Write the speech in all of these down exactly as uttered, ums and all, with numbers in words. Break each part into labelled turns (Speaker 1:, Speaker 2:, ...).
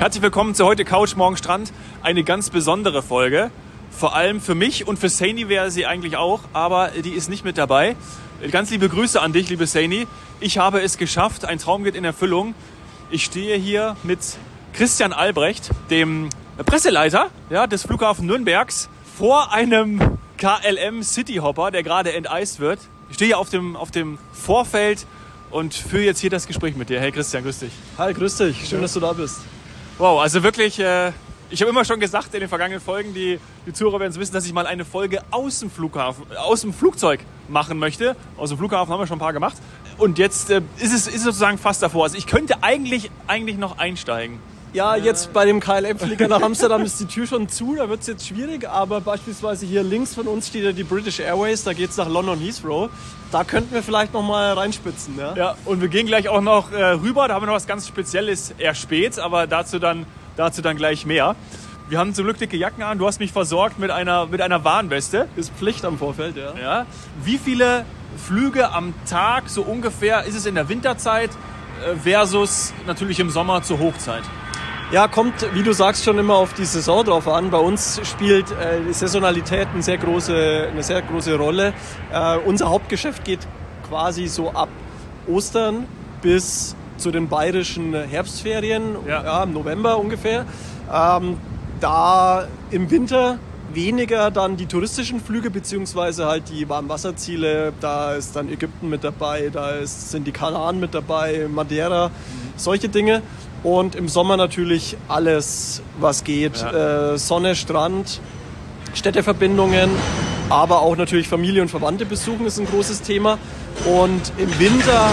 Speaker 1: Herzlich willkommen zu heute Couch Morgen Strand. Eine ganz besondere Folge. Vor allem für mich und für Saini wäre sie eigentlich auch, aber die ist nicht mit dabei. Ganz liebe Grüße an dich, liebe Saini. Ich habe es geschafft, ein Traum geht in Erfüllung. Ich stehe hier mit Christian Albrecht, dem Presseleiter ja, des Flughafen Nürnbergs, vor einem K L M Cityhopper, der gerade enteist wird. Ich stehe hier auf dem, auf dem Vorfeld und führe jetzt hier das Gespräch mit dir. Hey Christian, grüß dich.
Speaker 2: Hi, grüß dich. Schön, dass du da bist.
Speaker 1: Wow, also wirklich, äh, ich habe immer schon gesagt in den vergangenen Folgen, die, die Zuhörer werden es wissen, dass ich mal eine Folge aus dem Flughafen, aus dem Flugzeug machen möchte. Aus dem Flughafen haben wir schon ein paar gemacht. Und jetzt äh, ist, es, ist es sozusagen fast davor. Also ich könnte eigentlich, eigentlich noch einsteigen.
Speaker 2: Ja, jetzt bei dem K L M-Flieger nach Amsterdam ist die Tür schon zu, da wird es jetzt schwierig, aber beispielsweise hier links von uns steht ja die British Airways, da geht es nach London Heathrow. Da könnten wir vielleicht noch mal reinspitzen. Ja,
Speaker 1: ja, und wir gehen gleich auch noch äh, rüber, da haben wir noch was ganz Spezielles, eher spät, aber dazu dann, dazu dann gleich mehr. Wir haben zum Glück dicke Jacken an, du hast mich versorgt mit einer, mit einer Warnweste.
Speaker 2: Ist Pflicht am Vorfeld, ja.
Speaker 1: Ja. Wie viele Flüge am Tag, so ungefähr, ist es in der Winterzeit äh, versus natürlich im Sommer zur Hochzeit?
Speaker 2: Ja, kommt, wie du sagst, schon immer auf die Saison drauf an. Bei uns spielt äh, Saisonalität eine sehr große, eine sehr große Rolle. Äh, unser Hauptgeschäft geht quasi so ab Ostern bis zu den bayerischen Herbstferien, ja. Ja, im November ungefähr. Ähm, da im Winter weniger dann die touristischen Flüge, beziehungsweise halt die Warmwasserziele. Da ist dann Ägypten mit dabei, da ist, sind die Kanaren mit dabei, Madeira, mhm. solche Dinge. Und im Sommer natürlich alles, was geht. Ja. Äh, Sonne, Strand, Städteverbindungen, aber auch natürlich Familie und Verwandte besuchen ist ein großes Thema. Und im Winter...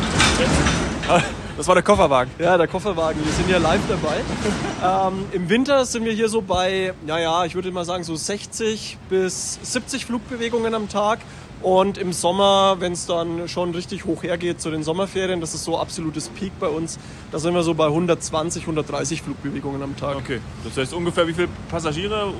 Speaker 1: Das war der Kofferwagen.
Speaker 2: Ja, der Kofferwagen. Wir sind ja live dabei. ähm, Im Winter sind wir hier so bei, naja, ich würde mal sagen, so sechzig bis siebzig Flugbewegungen am Tag. Und im Sommer, wenn es dann schon richtig hoch hergeht zu den Sommerferien, das ist so absolutes Peak bei uns, da sind wir so bei hundertzwanzig, hundertdreißig Flugbewegungen am Tag.
Speaker 1: Okay, das heißt ungefähr wie viele Passagiere?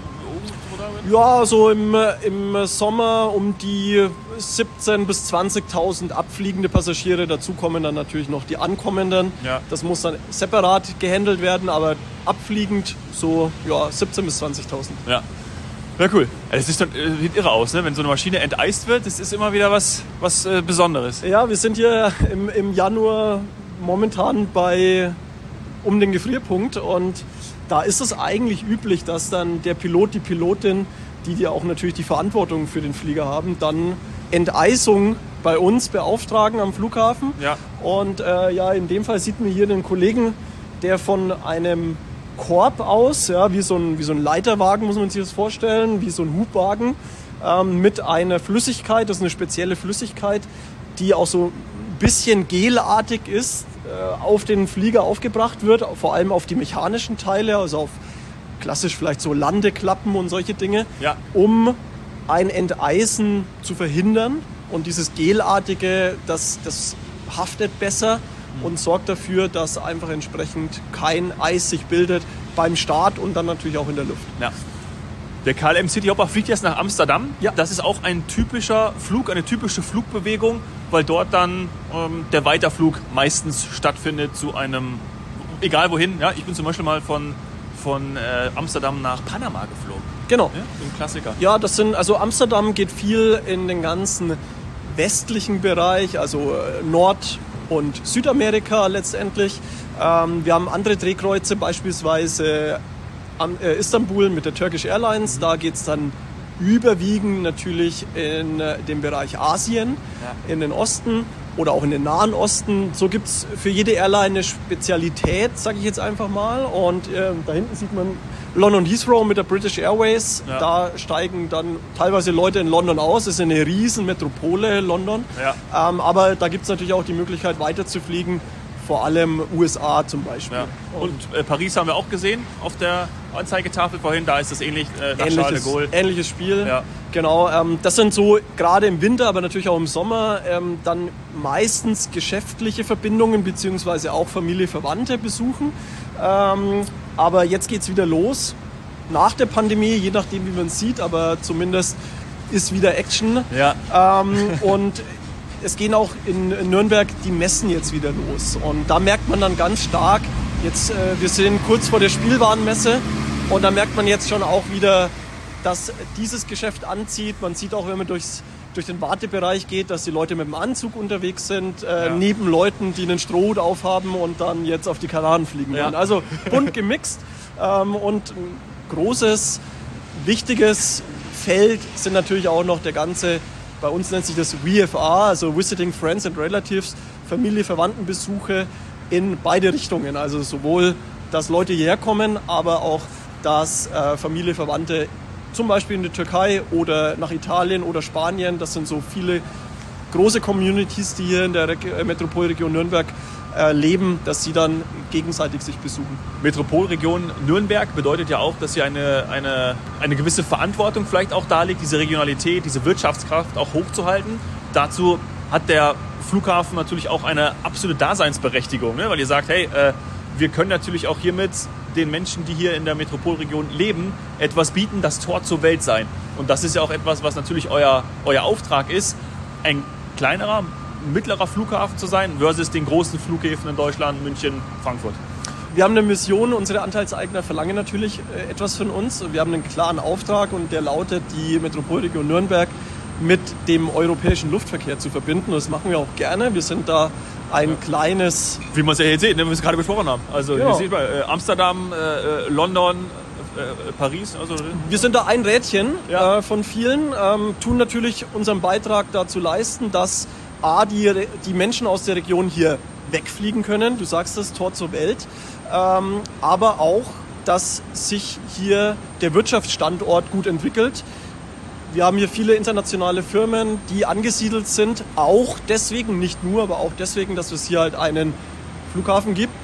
Speaker 2: Ja, so im, im Sommer um die siebzehntausend bis zwanzigtausend abfliegende Passagiere. Dazu kommen dann natürlich noch die ankommenden. Ja. Das muss dann separat gehandelt werden, aber abfliegend so ja, siebzehntausend bis zwanzigtausend.
Speaker 1: Ja. Ja, cool. Es sieht, sieht irre aus, ne? Wenn so eine Maschine enteist wird, das ist immer wieder was, was äh, Besonderes.
Speaker 2: Ja, wir sind hier im, im Januar momentan bei um den Gefrierpunkt und da ist es eigentlich üblich, dass dann der Pilot, die Pilotin, die ja auch natürlich die Verantwortung für den Flieger haben, dann Enteisung bei uns beauftragen am Flughafen. Ja. Und äh, ja, in dem Fall sieht man hier den Kollegen, der von einem Korb aus, ja, wie so ein, wie so ein Leiterwagen, muss man sich das vorstellen, wie so ein Hubwagen, ähm, mit einer Flüssigkeit, das ist eine spezielle Flüssigkeit, die auch so ein bisschen gelartig ist, äh, auf den Flieger aufgebracht wird, vor allem auf die mechanischen Teile, also auf klassisch vielleicht so Landeklappen und solche Dinge, ja. um ein Enteisen zu verhindern. Und dieses Gelartige, das, das haftet besser und sorgt dafür, dass einfach entsprechend kein Eis sich bildet beim Start und dann natürlich auch in der Luft.
Speaker 1: Ja. Der K L M Cityhopper fliegt jetzt nach Amsterdam. Ja. Das ist auch ein typischer Flug, eine typische Flugbewegung, weil dort dann ähm, der Weiterflug meistens stattfindet zu einem, egal wohin. Ja, ich bin zum Beispiel mal von, von äh, Amsterdam nach Panama geflogen.
Speaker 2: Genau.
Speaker 1: Ja, so ein Klassiker.
Speaker 2: Ja, das sind, also Amsterdam geht viel in den ganzen westlichen Bereich, also Nord- und Südamerika letztendlich. Ähm, wir haben andere Drehkreuze, beispielsweise am, äh, Istanbul mit der Turkish Airlines. Mhm. Da geht es dann überwiegend natürlich in äh, den Bereich Asien, ja. in den Osten oder auch in den Nahen Osten. So gibt es für jede Airline eine Spezialität, sage ich jetzt einfach mal. Und äh, da hinten sieht man London Heathrow mit der British Airways. Ja. Da steigen dann teilweise Leute in London aus. Es ist eine riesen Metropole, London. Ja. Ähm, aber da gibt es natürlich auch die Möglichkeit, weiter zu fliegen. Vor allem U S A zum Beispiel.
Speaker 1: Ja. Und äh, Paris haben wir auch gesehen auf der Anzeigetafel vorhin. Da ist es ähnlich äh, nach Charles de Gaulle.
Speaker 2: Ähnliches Spiel. Ja. Genau. Ähm, das sind so gerade im Winter, aber natürlich auch im Sommer ähm, dann meistens geschäftliche Verbindungen beziehungsweise auch Familie, Verwandte besuchen. Ähm, aber jetzt geht es wieder los. Nach der Pandemie, je nachdem wie man es sieht, aber zumindest ist wieder Action. Ja. Ähm, und es gehen auch in Nürnberg die Messen jetzt wieder los. Und da merkt man dann ganz stark, Jetzt, äh, wir sind kurz vor der Spielwarenmesse und da merkt man jetzt schon auch wieder, dass dieses Geschäft anzieht. Man sieht auch, wenn man durchs, durch den Wartebereich geht, dass die Leute mit dem Anzug unterwegs sind, äh, ja. neben Leuten, die einen Strohhut aufhaben und dann jetzt auf die Kanaren fliegen wollen. Ja. Also bunt gemixt ähm, und ein großes, wichtiges Feld sind natürlich auch noch der ganze, bei uns nennt sich das V F R, also Visiting Friends and Relatives, Familie, Verwandtenbesuche in beide Richtungen. Also sowohl, dass Leute hierher kommen, aber auch, dass äh, Familie, Verwandte zum Beispiel in der Türkei oder nach Italien oder Spanien, das sind so viele große Communities, die hier in der Re- Metropolregion Nürnberg äh, leben, dass sie dann gegenseitig sich besuchen.
Speaker 1: Metropolregion Nürnberg bedeutet ja auch, dass hier eine, eine, eine gewisse Verantwortung vielleicht auch da liegt, diese Regionalität, diese Wirtschaftskraft auch hochzuhalten. Dazu hat der Flughafen natürlich auch eine absolute Daseinsberechtigung, ne? Weil ihr sagt, hey, äh, wir können natürlich auch hiermit den Menschen, die hier in der Metropolregion leben, etwas bieten, das Tor zur Welt sein. Und das ist ja auch etwas, was natürlich euer, euer Auftrag ist, ein kleinerer, mittlerer Flughafen zu sein versus den großen Flughäfen in Deutschland, München, Frankfurt.
Speaker 2: Wir haben eine Mission, unsere Anteilseigner verlangen natürlich etwas von uns. Wir haben einen klaren Auftrag und der lautet, die Metropolregion Nürnberg mit dem europäischen Luftverkehr zu verbinden. Das machen wir auch gerne. Wir sind da ein ja. kleines...
Speaker 1: Wie man es ja jetzt sieht, wie wir es gerade besprochen haben. Also
Speaker 2: genau.
Speaker 1: Ihr seht mal, äh, Amsterdam, äh, London, äh, Paris. Also,
Speaker 2: wir sind da ein Rädchen ja. äh, von vielen, ähm, tun natürlich unseren Beitrag dazu leisten, dass A, die, die Menschen aus der Region hier wegfliegen können. Du sagst das, Tor zur Welt. Ähm, aber auch, dass sich hier der Wirtschaftsstandort gut entwickelt. Wir haben hier viele internationale Firmen, die angesiedelt sind, auch deswegen, nicht nur, aber auch deswegen, dass es hier halt einen Flughafen gibt.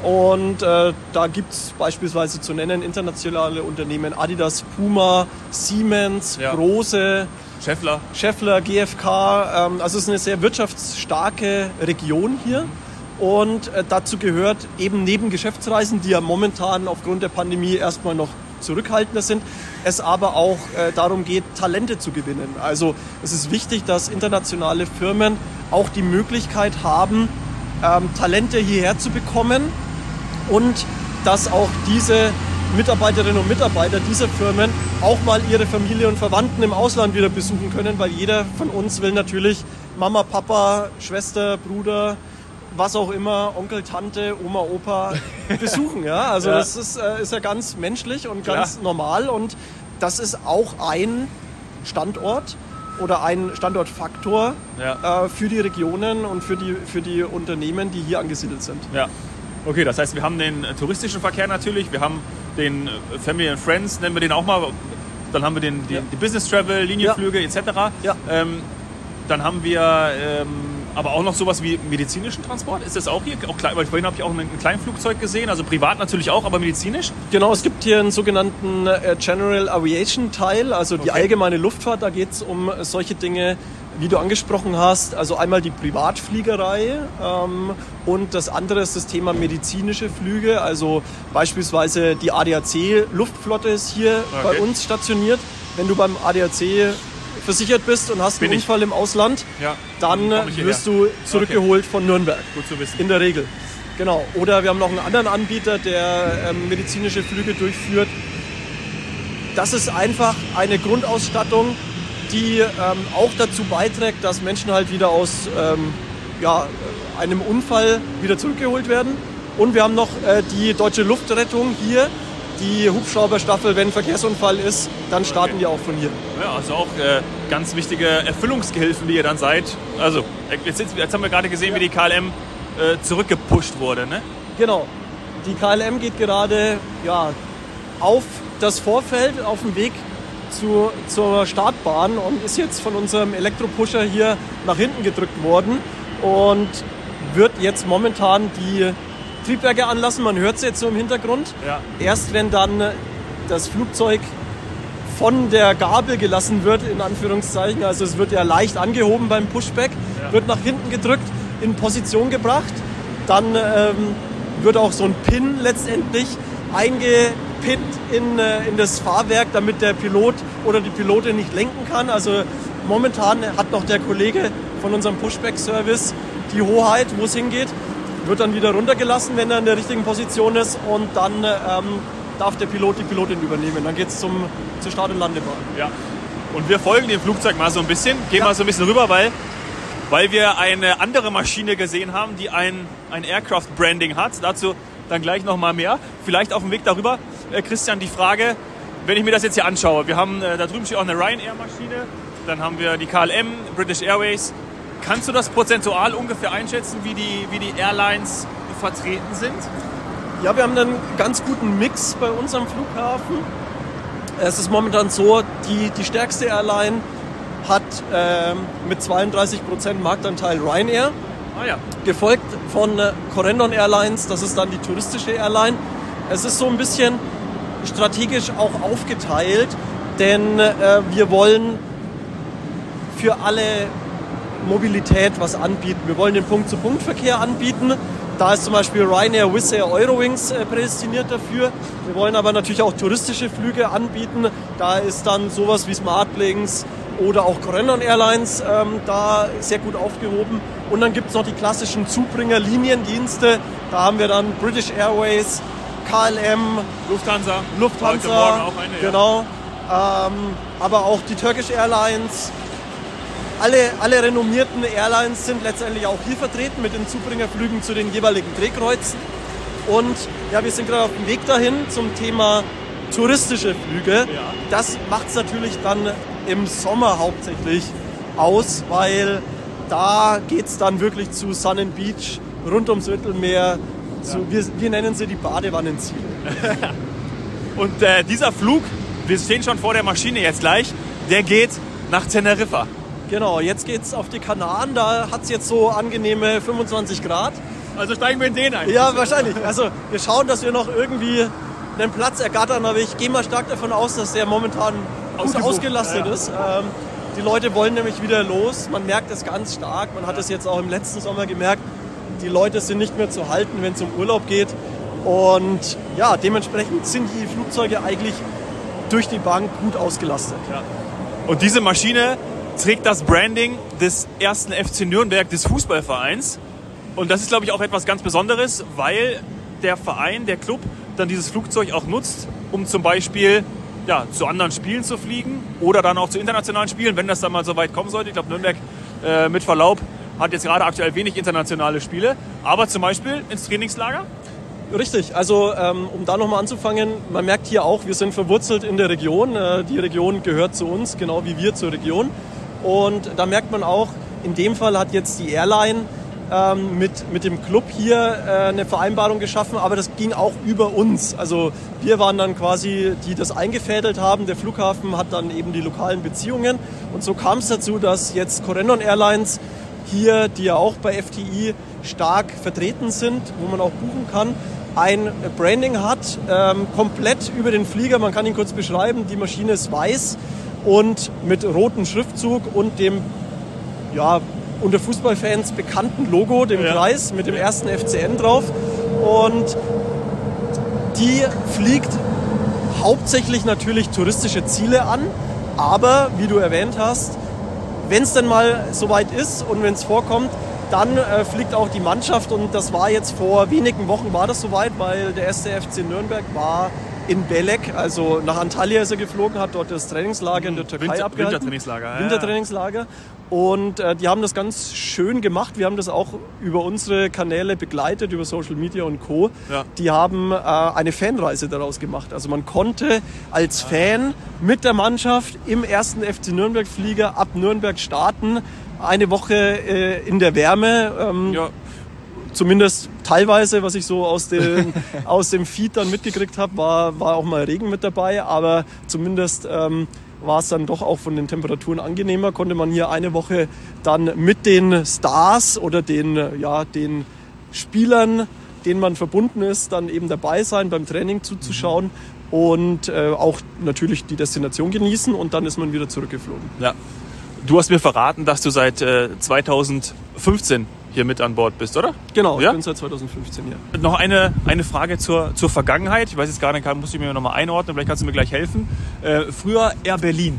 Speaker 2: Und äh, da gibt es beispielsweise zu nennen internationale Unternehmen, Adidas, Puma, Siemens, ja. große,
Speaker 1: Schaeffler,
Speaker 2: Schaeffler, G F K. Ähm, also es ist eine sehr wirtschaftsstarke Region hier. Und äh, dazu gehört eben neben Geschäftsreisen, die ja momentan aufgrund der Pandemie erstmal noch zurückhaltender sind, es aber auch äh, darum geht, Talente zu gewinnen. Also es ist wichtig, dass internationale Firmen auch die Möglichkeit haben, ähm, Talente hierher zu bekommen und dass auch diese Mitarbeiterinnen und Mitarbeiter dieser Firmen auch mal ihre Familie und Verwandten im Ausland wieder besuchen können, weil jeder von uns will natürlich Mama, Papa, Schwester, Bruder, was auch immer, Onkel, Tante, Oma, Opa besuchen. Ja? Also ja. das ist, äh, ist ja ganz menschlich und ganz Klar. normal und das ist auch ein Standort oder ein Standortfaktor ja. äh, für die Regionen und für die, für die Unternehmen, die hier angesiedelt sind.
Speaker 1: Ja. Okay, das heißt, wir haben den touristischen Verkehr natürlich, wir haben den Family and Friends, nennen wir den auch mal, dann haben wir den, die, ja. die Business Travel, Linienflüge ja. et cetera. Ja. Ähm, dann haben wir ähm, aber auch noch sowas wie medizinischen Transport. Ist das auch hier? Auch klein, weil vorhin habe ich auch ein Kleinflugzeug gesehen, also privat natürlich auch, aber medizinisch?
Speaker 2: Genau, es gibt hier einen sogenannten äh, General Aviation Teil, also die okay. allgemeine Luftfahrt. Da geht es um solche Dinge, wie du angesprochen hast. Also einmal die Privatfliegerei ähm, und das andere ist das Thema medizinische Flüge. Also beispielsweise die A D A C-Luftflotte ist hier okay. bei uns stationiert. Wenn du beim A D A C versichert bist und hast Bin einen Unfall ich. im Ausland, ja. dann wirst du zurückgeholt okay. von Nürnberg.
Speaker 1: Gut zu wissen.
Speaker 2: In der Regel. Genau. Oder wir haben noch einen anderen Anbieter, der ähm, medizinische Flüge durchführt. Das ist einfach eine Grundausstattung, die ähm, auch dazu beiträgt, dass Menschen halt wieder aus ähm, ja, einem Unfall wieder zurückgeholt werden. Und wir haben noch äh, die Deutsche Luftrettung hier, die Hubschrauberstaffel, wenn ein Verkehrsunfall ist, dann starten okay. die auch von hier.
Speaker 1: Ja, also auch äh, ganz wichtige Erfüllungsgehilfen, die ihr dann seid. Also jetzt, jetzt haben wir gerade gesehen, ja. wie die K L M äh, zurückgepusht wurde, ne?
Speaker 2: Genau. Die K L M geht gerade ja, auf das Vorfeld, auf dem Weg zu, zur Startbahn und ist jetzt von unserem Elektropusher hier nach hinten gedrückt worden und wird jetzt momentan die Triebwerke anlassen. Man hört es jetzt so im Hintergrund. Ja. Erst wenn dann das Flugzeug von der Gabel gelassen wird, in Anführungszeichen, also es wird ja leicht angehoben beim Pushback, ja. wird nach hinten gedrückt, in Position gebracht, dann ähm, wird auch so ein Pin letztendlich eingepinnt in, äh, in das Fahrwerk, damit der Pilot oder die Pilotin nicht lenken kann. Also momentan hat noch der Kollege von unserem Pushback-Service die Hoheit, wo es hingeht. wird dann wieder runtergelassen, wenn er in der richtigen Position ist und dann ähm, darf der Pilot die Pilotin übernehmen. Dann geht es zur Start- und Landebahn.
Speaker 1: Ja. Und wir folgen dem Flugzeug mal so ein bisschen, gehen
Speaker 2: ja.
Speaker 1: mal so ein bisschen rüber, weil, weil wir eine andere Maschine gesehen haben, die ein, ein Aircraft-Branding hat. Dazu dann gleich noch mal mehr. Vielleicht auf dem Weg darüber, äh, Christian, die Frage, wenn ich mir das jetzt hier anschaue. Wir haben, äh, da drüben steht auch eine Ryanair-Maschine, dann haben wir die K L M, British Airways. Kannst du das prozentual ungefähr einschätzen, wie die, wie die Airlines vertreten sind?
Speaker 2: Ja, wir haben einen ganz guten Mix bei uns am Flughafen. Es ist momentan so, die, die stärkste Airline hat äh, mit zweiunddreißig Prozent Marktanteil Ryanair,
Speaker 1: ah, ja.
Speaker 2: gefolgt von äh, Corendon Airlines, das ist dann die touristische Airline. Es ist so ein bisschen strategisch auch aufgeteilt, denn äh, wir wollen für alle Mobilität was anbieten. Wir wollen den Punkt-zu-Punkt-Verkehr anbieten. Da ist zum Beispiel Ryanair, Wizz Air, Eurowings äh, prädestiniert dafür. Wir wollen aber natürlich auch touristische Flüge anbieten. Da ist dann sowas wie Smartlinks oder auch Corendon Airlines ähm, da sehr gut aufgehoben. Und dann gibt es noch die klassischen Zubringer-Liniendienste. Da haben wir dann British Airways, K L M,
Speaker 1: Lufthansa,
Speaker 2: Lufthansa,
Speaker 1: heute Morgen auch eine,
Speaker 2: genau. Ja. Ähm, aber auch die Turkish Airlines. Alle, alle renommierten Airlines sind letztendlich auch hier vertreten mit den Zubringerflügen zu den jeweiligen Drehkreuzen. Und ja, wir sind gerade auf dem Weg dahin zum Thema touristische Flüge.
Speaker 1: Ja.
Speaker 2: Das macht es natürlich dann im Sommer hauptsächlich aus, weil da geht es dann wirklich zu Sun and Beach, rund ums Mittelmeer. Ja. Zu, wir, wir nennen sie die Badewannenziele.
Speaker 1: Und äh, dieser Flug, wir stehen schon vor der Maschine jetzt gleich, der geht nach Teneriffa.
Speaker 2: Genau, jetzt geht's auf die Kanaren, da hat es jetzt so angenehme fünfundzwanzig Grad.
Speaker 1: Also steigen wir in den ein.
Speaker 2: Ja, wahrscheinlich. Also wir schauen, dass wir noch irgendwie einen Platz ergattern, aber ich gehe mal stark davon aus, dass der momentan gut ausgelastet ja, ja. ist. Ähm, die Leute wollen nämlich wieder los, man merkt es ganz stark, man hat es jetzt auch im letzten Sommer gemerkt, die Leute sind nicht mehr zu halten, wenn es um Urlaub geht. Und ja, dementsprechend sind die Flugzeuge eigentlich durch die Bank gut ausgelastet.
Speaker 1: Ja. Und diese Maschine trägt das Branding des ersten F C Nürnberg, des Fußballvereins. Und das ist, glaube ich, auch etwas ganz Besonderes, weil der Verein, der Club, dann dieses Flugzeug auch nutzt, um zum Beispiel ja, zu anderen Spielen zu fliegen oder dann auch zu internationalen Spielen, wenn das dann mal so weit kommen sollte. Ich glaube, Nürnberg, äh, mit Verlaub, hat jetzt gerade aktuell wenig internationale Spiele, aber zum Beispiel ins Trainingslager.
Speaker 2: Richtig, also ähm, um da nochmal anzufangen, man merkt hier auch, wir sind verwurzelt in der Region. Äh, die Region gehört zu uns, genau wie wir zur Region. Und da merkt man auch, in dem Fall hat jetzt die Airline ähm, mit, mit dem Club hier äh, eine Vereinbarung geschaffen, aber das ging auch über uns. Also wir waren dann quasi, die das eingefädelt haben. Der Flughafen hat dann eben die lokalen Beziehungen. Und so kam es dazu, dass jetzt Corendon Airlines hier, die ja auch bei F T I stark vertreten sind, wo man auch buchen kann, ein Branding hat, ähm, komplett über den Flieger. Man kann ihn kurz beschreiben. Die Maschine ist weiß und mit rotem Schriftzug und dem ja, unter Fußballfans bekannten Logo, dem ja. Kreis, mit dem ersten F C N drauf. Und die fliegt hauptsächlich natürlich touristische Ziele an, aber wie du erwähnt hast, wenn es denn mal soweit ist und wenn es vorkommt, dann äh, fliegt auch die Mannschaft und das war jetzt vor wenigen Wochen war das soweit, weil der erste F C Nürnberg war in Belek, also nach Antalya ist er geflogen, hat dort das Trainingslager in der Türkei
Speaker 1: Winter,
Speaker 2: abgehalten.
Speaker 1: Wintertrainingslager. Ja,
Speaker 2: Wintertrainingslager. Und äh, die haben das ganz schön gemacht. Wir haben das auch über unsere Kanäle begleitet, über Social Media und Co.
Speaker 1: Ja.
Speaker 2: Die haben äh, eine Fanreise daraus gemacht. Also man konnte als Fan mit der Mannschaft im ersten F C Nürnberg-Flieger ab Nürnberg starten. Eine Woche äh, in der Wärme. Ähm,
Speaker 1: ja.
Speaker 2: Zumindest teilweise, was ich so aus dem, aus dem Feed dann mitgekriegt habe, war, war auch mal Regen mit dabei. Aber zumindest ähm, war es dann doch auch von den Temperaturen angenehmer. Konnte man hier eine Woche dann mit den Stars oder den, ja, den Spielern, denen man verbunden ist, dann eben dabei sein, beim Training zuzuschauen. Mhm. Und äh, auch natürlich die Destination genießen und dann ist man wieder zurückgeflogen.
Speaker 1: Ja. Du hast mir verraten, dass du seit äh, zweitausendfünfzehn hier mit an Bord bist, oder?
Speaker 2: Genau,
Speaker 1: ja?
Speaker 2: Ich bin seit zweitausendfünfzehn hier.
Speaker 1: Noch eine, eine Frage zur, zur Vergangenheit. Ich weiß jetzt gar nicht, muss ich mir noch mal einordnen, vielleicht kannst du mir gleich helfen. Äh, früher Air Berlin.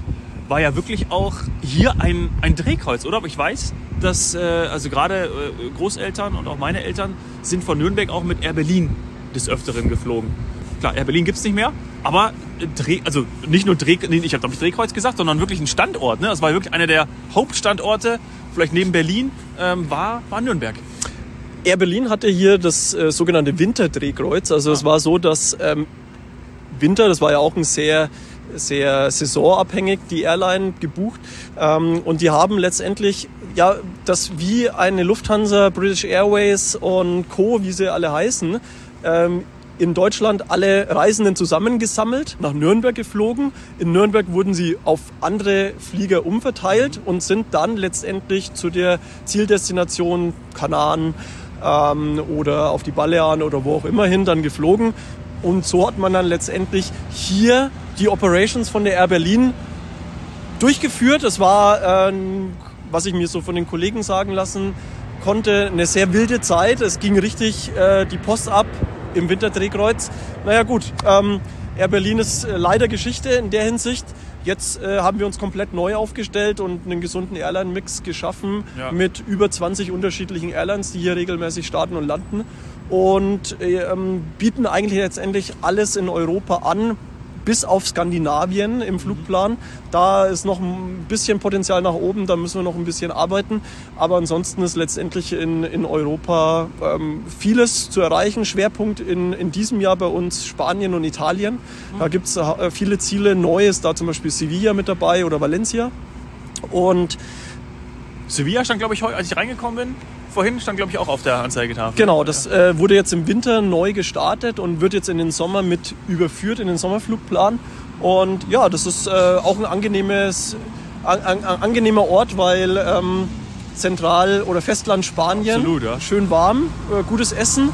Speaker 1: war ja wirklich auch hier ein, ein Drehkreuz, oder? Aber ich weiß, dass äh, also gerade äh, Großeltern und auch meine Eltern sind von Nürnberg auch mit Air Berlin des Öfteren geflogen. Klar, Air Berlin gibt es nicht mehr, aber Dreh, also nicht nur Dreh, nee, ich habe glaube ich Drehkreuz gesagt, sondern wirklich ein Standort. Ne? Das war wirklich einer der Hauptstandorte, vielleicht neben Berlin, ähm, war, war Nürnberg.
Speaker 2: Air Berlin hatte hier das äh, sogenannte Winterdrehkreuz. Also ah. es war so, dass ähm, Winter, das war ja auch ein sehr, sehr saisonabhängig, die Airline gebucht. Ähm, und die haben letztendlich, ja, das wie eine Lufthansa, British Airways und Co., wie sie alle heißen, ähm, in Deutschland alle Reisenden zusammengesammelt, nach Nürnberg geflogen. In Nürnberg wurden sie auf andere Flieger umverteilt und sind dann letztendlich zu der Zieldestination Kanaren ähm, oder auf die Balearen oder wo auch immer hin dann geflogen. Und so hat man dann letztendlich hier die Operations von der Air Berlin durchgeführt. Es war, äh, was ich mir so von den Kollegen sagen lassen konnte, eine sehr wilde Zeit. Es ging richtig äh, die Post ab im Winterdrehkreuz. Naja gut, ähm, Air Berlin ist äh, leider Geschichte in der Hinsicht. Jetzt äh, haben wir uns komplett neu aufgestellt und einen gesunden Airline-Mix geschaffen ja. mit über zwanzig unterschiedlichen Airlines, die hier regelmäßig starten und landen und ähm, bieten eigentlich letztendlich alles in Europa an, bis auf Skandinavien im Flugplan. Da ist noch ein bisschen Potenzial nach oben, da müssen wir noch ein bisschen arbeiten. Aber ansonsten ist letztendlich in, in Europa ähm, vieles zu erreichen. Schwerpunkt in, in diesem Jahr bei uns Spanien und Italien. Da gibt es äh, viele Ziele. Neu ist da zum Beispiel Sevilla mit dabei oder Valencia. Und
Speaker 1: Sevilla stand, glaube ich, heute, als ich reingekommen bin, vorhin stand, glaube ich, auch auf der Anzeigetafel.
Speaker 2: Genau, das äh, wurde jetzt im Winter neu gestartet und wird jetzt in den Sommer mit überführt, in den Sommerflugplan. Und ja, das ist äh, auch ein angenehmes, an, an, ein angenehmer Ort, weil ähm, Zentral- oder Festland Spanien,
Speaker 1: absolut, ja.
Speaker 2: Schön warm, äh, gutes Essen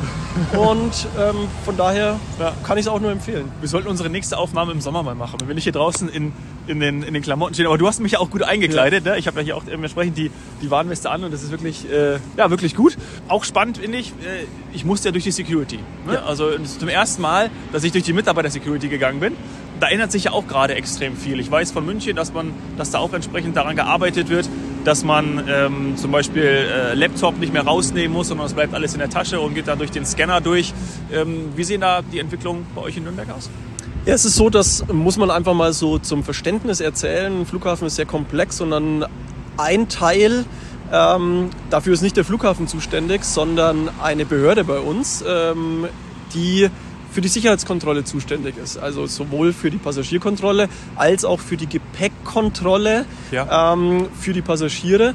Speaker 2: und ähm, von daher ja, kann ich es auch nur empfehlen.
Speaker 1: Wir sollten unsere nächste Aufnahme im Sommer mal machen, wenn wir nicht hier draußen in, in, den, in den Klamotten stehen. Aber du hast mich ja auch gut eingekleidet. Ja. Ne? Ich habe ja hier auch dementsprechend die, die Warnweste an und das ist wirklich, äh, ja, wirklich gut. Auch spannend finde ich, äh, ich musste ja durch die Security. Ne? Ja. Also zum ersten Mal, dass ich durch die Mitarbeiter-Security gegangen bin. Da ändert sich ja auch gerade extrem viel. Ich weiß von München, dass, man, dass da auch entsprechend daran gearbeitet wird, dass man ähm, zum Beispiel äh, Laptop nicht mehr rausnehmen muss, sondern es bleibt alles in der Tasche und geht dann durch den Scanner durch. Ähm, wie sehen da die Entwicklungen bei euch in Nürnberg aus?
Speaker 2: Ja, es ist so, das muss man einfach mal so zum Verständnis erzählen. Ein Flughafen ist sehr komplex und dann ein Teil, ähm, dafür ist nicht der Flughafen zuständig, sondern eine Behörde bei uns, ähm, die für die Sicherheitskontrolle zuständig ist. Also sowohl für die Passagierkontrolle als auch für die Gepäckkontrolle ja. ähm, für die Passagiere.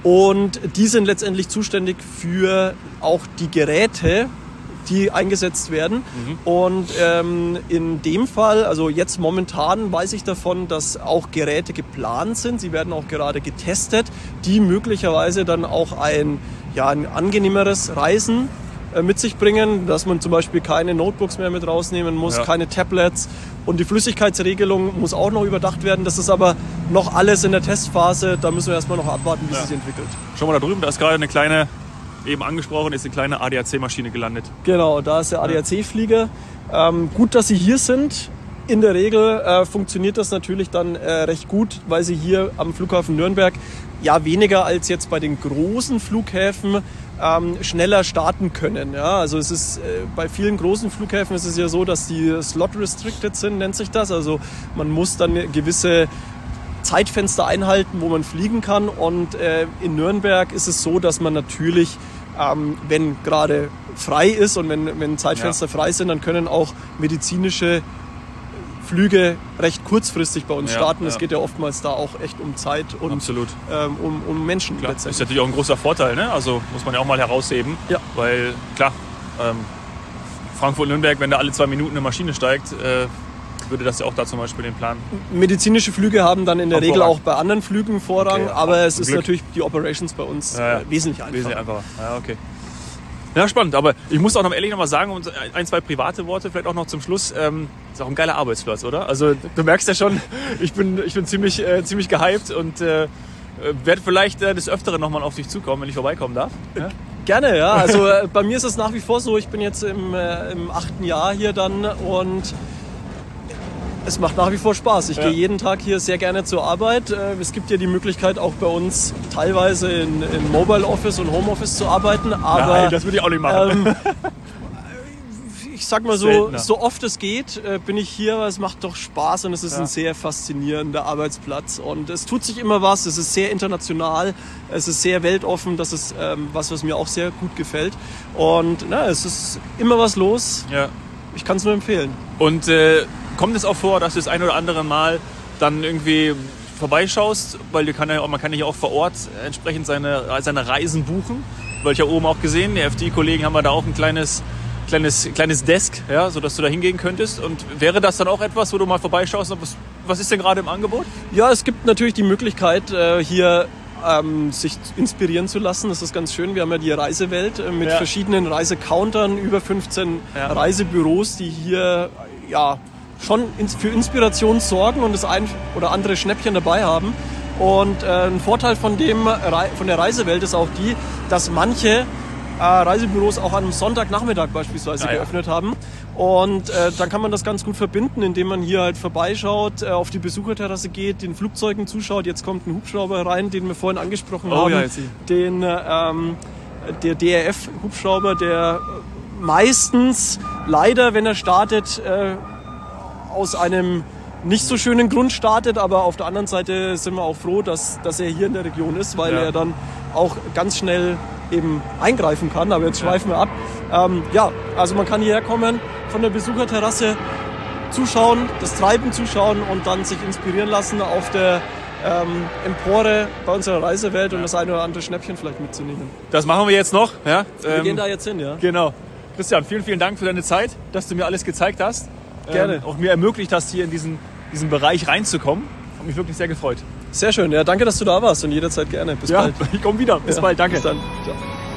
Speaker 2: Und die sind letztendlich zuständig für auch die Geräte, die eingesetzt werden. Mhm. Und ähm, in dem Fall, also jetzt momentan weiß ich davon, dass auch Geräte geplant sind. Sie werden auch gerade getestet, die möglicherweise dann auch ein, ja, ein angenehmeres Reisen mit sich bringen, dass man zum Beispiel keine Notebooks mehr mit rausnehmen muss, ja. keine Tablets und die Flüssigkeitsregelung muss auch noch überdacht werden. Das ist aber noch alles in der Testphase, da müssen wir erstmal noch abwarten, wie ja. sich entwickelt.
Speaker 1: Schau mal da drüben, da ist gerade eine kleine, eben angesprochen, ist eine kleine A D A C-Maschine gelandet.
Speaker 2: Genau, da ist der A D A C-Flieger. Ähm, gut, dass Sie hier sind. In der Regel äh, funktioniert das natürlich dann äh, recht gut, weil Sie hier am Flughafen Nürnberg ja weniger als jetzt bei den großen Flughäfen ähm, schneller starten können. Ja? Also es ist äh, bei vielen großen Flughäfen ist es ja so, dass die Slot restricted sind, nennt sich das. Also man muss dann gewisse Zeitfenster einhalten, wo man fliegen kann. Und äh, in Nürnberg ist es so, dass man natürlich, ähm, wenn gerade frei ist und wenn, wenn Zeitfenster ja. frei sind, dann können auch medizinische Flüge recht kurzfristig bei uns ja, starten. Es ja. geht ja oftmals da auch echt um Zeit und
Speaker 1: Absolut.
Speaker 2: Ähm, um, um Menschen.
Speaker 1: Klar, das ist natürlich auch ein großer Vorteil, ne? Also muss man ja auch mal herausheben. Ja. Weil klar, ähm, Frankfurt-Nürnberg, wenn da alle zwei Minuten eine Maschine steigt, äh, würde das ja auch da zum Beispiel den Plan.
Speaker 2: Medizinische Flüge haben dann in der Regel auch bei anderen Flügen Vorrang, okay, aber es ist
Speaker 1: Glück.
Speaker 2: natürlich die Operations bei uns ja, ja. Äh, wesentlich einfacher.
Speaker 1: Wesentlich einfacher. Ja, okay. Ja, spannend, aber ich muss auch noch ehrlich noch mal sagen, und ein, zwei private Worte vielleicht auch noch zum Schluss, ähm, ist auch ein geiler Arbeitsplatz, oder? Also du merkst ja schon, ich bin, ich bin ziemlich, äh, ziemlich gehypt und äh, werde vielleicht äh, des Öfteren nochmal auf dich zukommen, wenn ich vorbeikommen darf. Ja?
Speaker 2: Gerne, ja. Also äh, bei mir ist es nach wie vor so, ich bin jetzt im, äh, im achten Jahr hier dann und Es macht nach wie vor Spaß. Ich
Speaker 1: Ja.
Speaker 2: gehe jeden Tag hier sehr gerne zur Arbeit. Äh, Es gibt ja die Möglichkeit, auch bei uns teilweise in, in Mobile Office und Home Office zu arbeiten. Aber
Speaker 1: Nein, das würde ich auch nicht machen.
Speaker 2: ähm, ich sag mal so,
Speaker 1: Seltener.
Speaker 2: so oft es geht, äh, bin ich hier, weil es macht doch Spaß und es ist
Speaker 1: Ja.
Speaker 2: ein sehr faszinierender Arbeitsplatz. Und es tut sich immer was, es ist sehr international, es ist sehr weltoffen, das ist ähm, was, was mir auch sehr gut gefällt. Und na, es ist immer was los,
Speaker 1: Ja.
Speaker 2: ich kann es nur empfehlen.
Speaker 1: Und äh, kommt es auch vor, dass du das ein oder andere Mal dann irgendwie vorbeischaust, weil du kann ja, man kann ja auch vor Ort entsprechend seine, seine Reisen buchen, weil ich ja oben auch gesehen, die F D-Kollegen haben wir da auch ein kleines, kleines, kleines Desk, ja, sodass du da hingehen könntest. Und wäre das dann auch etwas, wo du mal vorbeischaust, was, was ist denn gerade im Angebot?
Speaker 2: Ja, es gibt natürlich die Möglichkeit, äh, hier ähm, sich inspirieren zu lassen. Das ist ganz schön. Wir haben ja die Reisewelt äh, mit
Speaker 1: Ja.
Speaker 2: verschiedenen Reisecountern, über fünfzehn
Speaker 1: Ja.
Speaker 2: Reisebüros, die hier ja schon ins, für Inspiration sorgen und das ein oder andere Schnäppchen dabei haben. Und äh, ein Vorteil von, dem, Rei- von der Reisewelt ist auch die, dass manche äh, Reisebüros auch am Sonntagnachmittag beispielsweise
Speaker 1: Ah, ja.
Speaker 2: geöffnet haben. Und äh, dann kann man das ganz gut verbinden, indem man hier halt vorbeischaut, äh, auf die Besucherterrasse geht, den Flugzeugen zuschaut. Jetzt kommt ein Hubschrauber rein, den wir vorhin angesprochen
Speaker 1: Oh,
Speaker 2: haben.
Speaker 1: ja, jetzt sehe
Speaker 2: Den, äh, ähm, der D R F-Hubschrauber, der meistens leider, wenn er startet, äh, aus einem nicht so schönen Grund startet, aber auf der anderen Seite sind wir auch froh, dass, dass er hier in der Region ist, weil
Speaker 1: Ja.
Speaker 2: er dann auch ganz schnell eben eingreifen kann. Aber jetzt schweifen wir ab. Ähm, ja, also man kann hierher kommen, von der Besucherterrasse zuschauen, das Treiben zuschauen und dann sich inspirieren lassen auf der ähm, Empore bei unserer Reisewelt und das eine oder andere Schnäppchen vielleicht mitzunehmen.
Speaker 1: Das machen wir jetzt noch. Ja?
Speaker 2: Wir
Speaker 1: Ähm,
Speaker 2: gehen da jetzt hin, ja?
Speaker 1: Genau. Christian, vielen, vielen Dank für deine Zeit, dass du mir alles gezeigt hast.
Speaker 2: Gerne.
Speaker 1: Ähm, auch mir ermöglicht hast, hier in diesen, diesen Bereich reinzukommen. Hat mich wirklich sehr gefreut.
Speaker 2: Sehr schön. Ja, danke, dass du da warst und jederzeit gerne. Bis
Speaker 1: Ja,
Speaker 2: bald.
Speaker 1: ich komme wieder. Bis
Speaker 2: Ja,
Speaker 1: bald. Danke.
Speaker 2: Bis dann. Ciao.